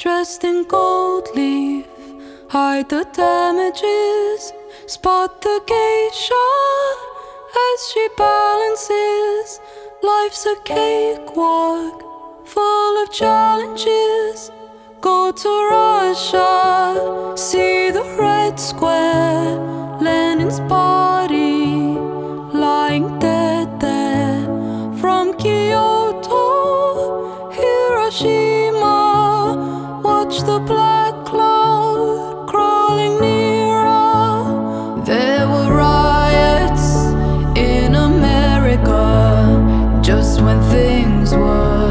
dressed in gold leaf, hide the damages, spot the geisha as she balances. Life's a cakewalk full of challenges. Go to Russia, see the Red Square, Lenin's body lying dead there. From Kyoto, Hiroshima, watch the black cloud crawling nearer. There were riots in America just when things were